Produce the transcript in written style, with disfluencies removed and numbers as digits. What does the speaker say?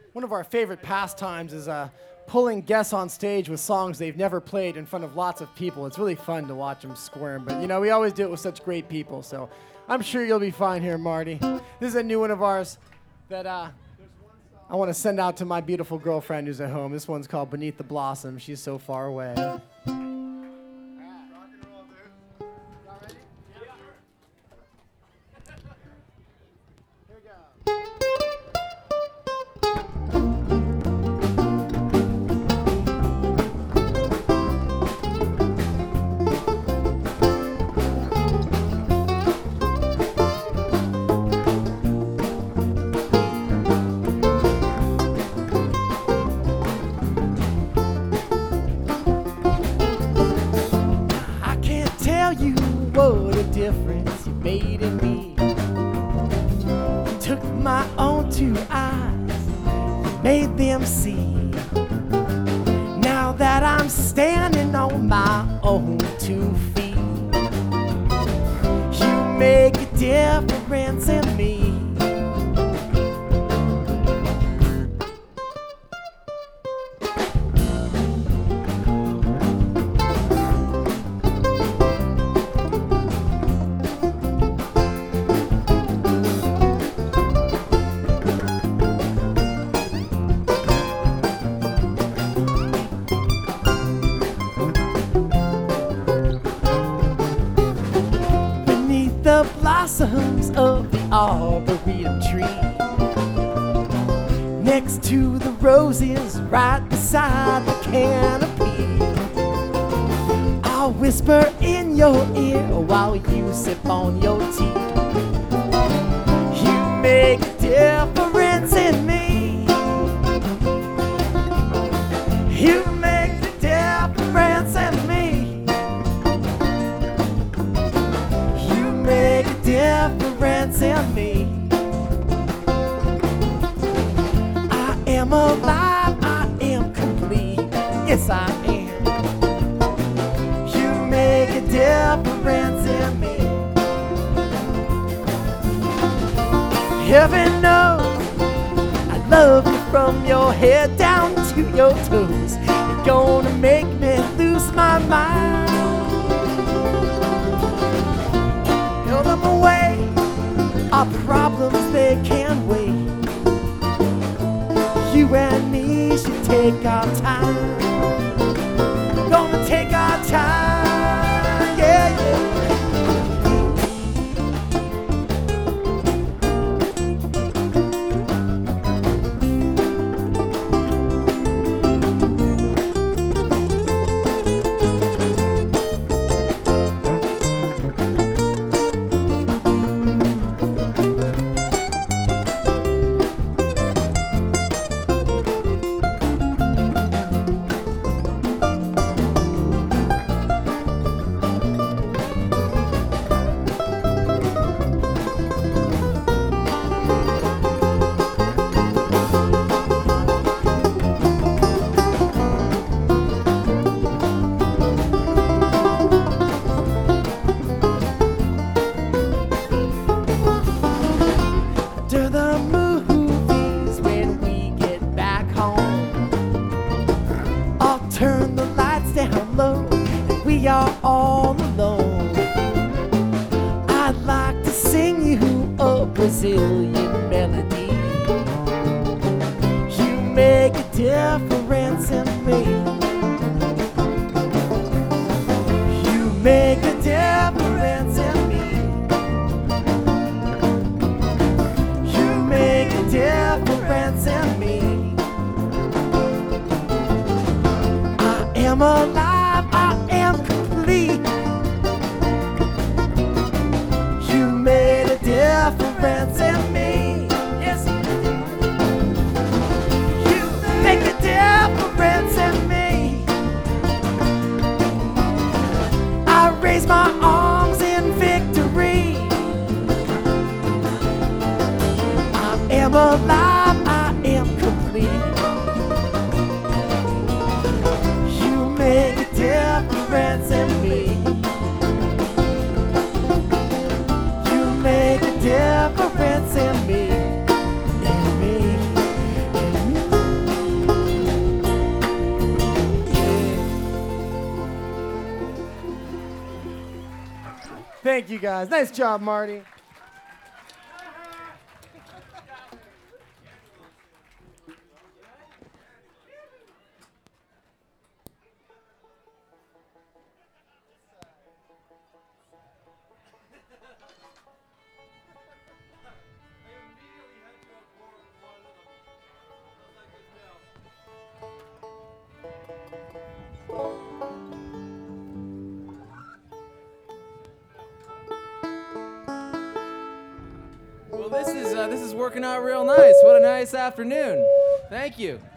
One of our favorite pastimes is pulling guests on stage with songs they've never played in front of lots of people. It's really fun to watch them squirm, but you know, we always do it with such great people, so I'm sure you'll be fine here, Marty. This is a new one of ours that I want to send out to my beautiful girlfriend who's at home. This one's called Beneath the Blossom. She's so far away. You what a difference you made in me. You took my own two eyes, made them see. Now that I'm standing on my own 2 feet, you make a difference in me. The blossoms of the arboretum tree, next to the roses right beside the canopy, I'll whisper in your ear while you sip on your tea. You make a difference in me. You make a difference in me. Make a difference in me. I am alive, I am complete. Yes, I am. You make a difference in me. Heaven knows I love you from your head down to your toes. You're gonna make me lose my mind. Throw them away, our problems they can't wait. You and me should take our time. Gonna take our time, yeah, yeah. Turn the lights down low, and we are all alone. I'd like to sing you a Brazilian melody. You make a difference in me. You make a difference in me. You make a difference in me. I am alive, I am complete. You made a difference in me. Yes, you make a difference in me. I raise my arms in victory. I am alive, I am complete. Make Thank you, guys. Nice job, Marty. Well, this is working out real nice. What a nice afternoon. Thank you.